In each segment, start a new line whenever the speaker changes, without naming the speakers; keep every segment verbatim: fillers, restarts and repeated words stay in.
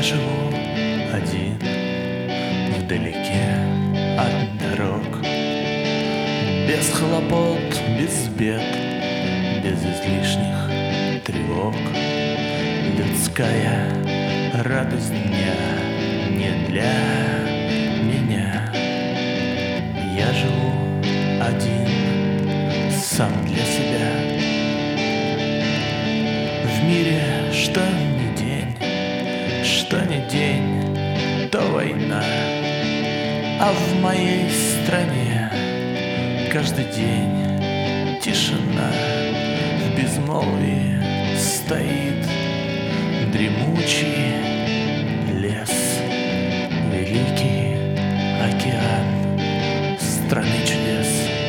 живу один, вдалеке от дорог, без хлопот, без бед, без излишних тревог. Людская радость дня не для меня. Я живу один, сам для себя. В мире что ни день, что ни день, то война. А в моей стране каждый день тишина. В безмолвии стоит дремучий лес, великий океан страны чудес.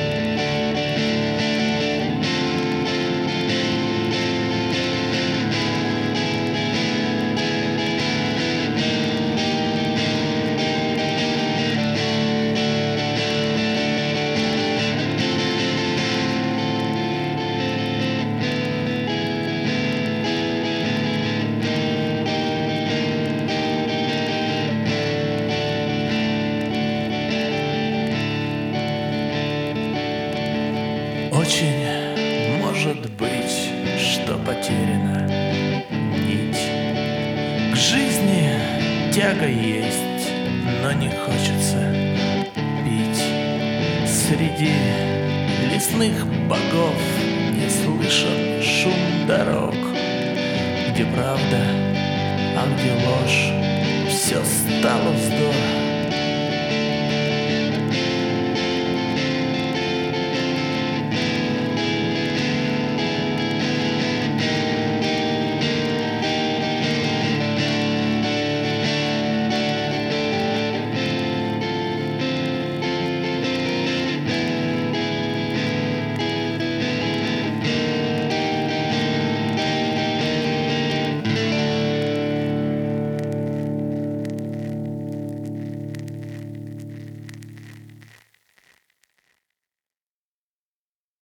Очень может быть, что потеряна нить. К жизни тяга есть, но не хочется пить. Среди лесных богов не слышен шум дорог, где правда, а где ложь, все стало вздор.